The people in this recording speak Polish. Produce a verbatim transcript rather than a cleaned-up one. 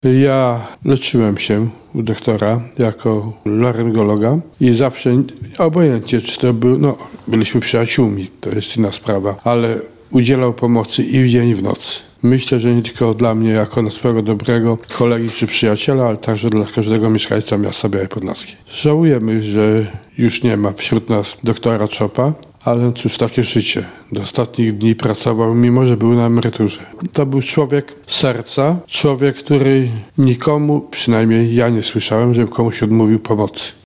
Ja leczyłem się u doktora jako laryngologa i zawsze, obojętnie czy to był, no byliśmy przyjaciółmi, to jest inna sprawa, ale udzielał pomocy i w dzień, i w nocy. Myślę, że nie tylko dla mnie jako dla swojego dobrego kolegi czy przyjaciela, ale także dla każdego mieszkańca miasta Białej Podlaskiej. Żałujemy, że już nie ma wśród nas doktora Czopa, ale cóż, takie życie. Do ostatnich dni pracował, mimo że był na emeryturze. To był człowiek serca, człowiek, który nikomu, przynajmniej ja nie słyszałem, żeby komuś odmówił pomocy.